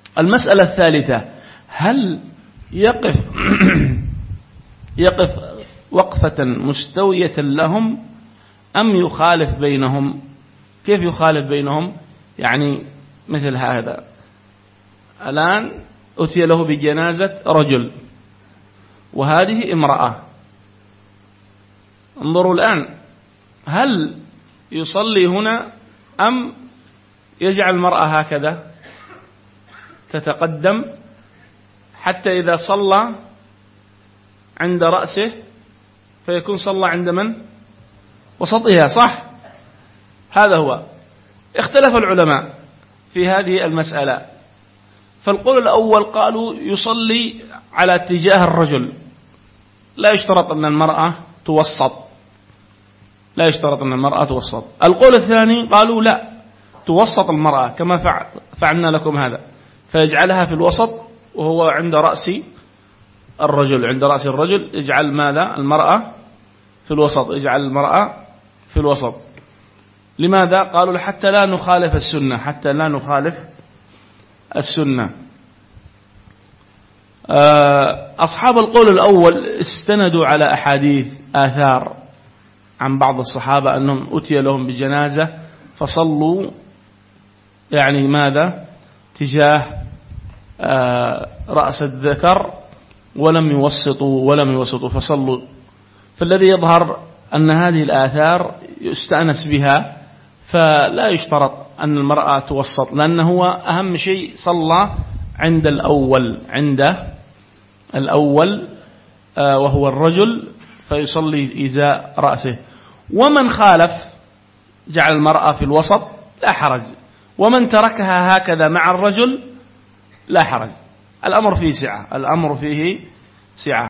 المسألة الثالثة: هل يقف وقفة مستوية لهم أم يخالف بينهم؟ كيف يخالف بينهم؟ يعني مثل هذا، الآن أتي له بجنازة رجل وهذه امرأة. انظروا الآن، هل يصلي هنا أم يجعل المرأة هكذا تتقدم حتى إذا صلى عند رأسه فيكون صلى عند من؟ وسطها، صح؟ هذا هو. اختلف العلماء في هذه المسألة. فالقول الأول قالوا يصلي على اتجاه الرجل، لا يشترط أن المرأة توسط، لا يشترط أن المرأة توسط. القول الثاني قالوا لا، توسط المرأة كما فعلنا لكم هذا، فيجعلها في الوسط وهو عند رأس الرجل، عند رأس الرجل يجعل ماذا؟ المرأة في الوسط، يجعل المرأة في الوسط. لماذا؟ قالوا حتى لا نخالف السنة، حتى لا نخالف السنة. أصحاب القول الأول استندوا على أحاديث آثار عن بعض الصحابة أنهم أتي لهم بجنازة فصلوا يعني ماذا؟ تجاه رأس الذكر ولم يوسطوا فصلوا. فالذي يظهر أن هذه الآثار يستأنس بها، فلا يشترط أن المرأة توسط، لأنه هو أهم شيء صلى عند الأول وهو الرجل، فيصلي إزاء رأسه. ومن خالف جعل المرأة في الوسط لا حرج، ومن تركها هكذا مع الرجل لا حرج. الأمر فيه سعة، الأمر فيه سعة.